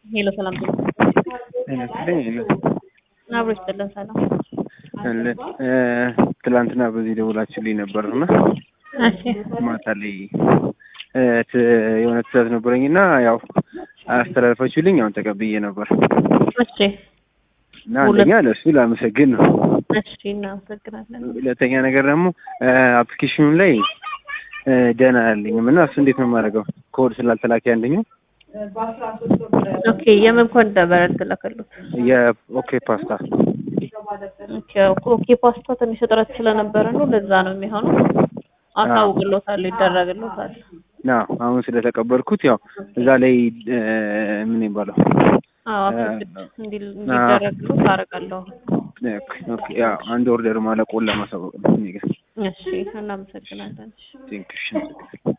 ሄሎ ሰላም ነው። አብሮ ይስጥልን ሰላም ትላንትና በዚህ ደውላችሁልኝ ነበርና እሺ ማታ ላይ የሆነ ትዕዛዝ ነበረኝና ያው አስተላልፋችሁልኝ አሁን ተቀብዬ ነበር። እሺ እና አንደኛ ለእሱ ላመሰግን ነው። እሺ እናመሰግናለን። ሁለተኛ ነገር ደግሞ አፕሊኬሽኑ ላይ ደህና ያለኝም እና እሱ እንዴት ነው የማደርገው? ኮድ ስላልተላከ አንደኛው ኦኬ የምን ኮድ ነበር ተላከሉት? የኦኬ ፓስታ ኦኬ ፓስታ ትንሽ እጥረት ስለነበረ ነው ለዛ ነው የሚሆነው። አሳውቅሎታል ይደረግሎታል። አሁን ስለተቀበልኩት ያው እዛ ላይ ምን ይባላል? እንዲደረግሎት አደርጋለሁ። ኦኬ ያው አንድ ኦርደር ማለቁን ለማሳወቅ ነው። እሺ እናመሰግናለን። ቴንክ ዩ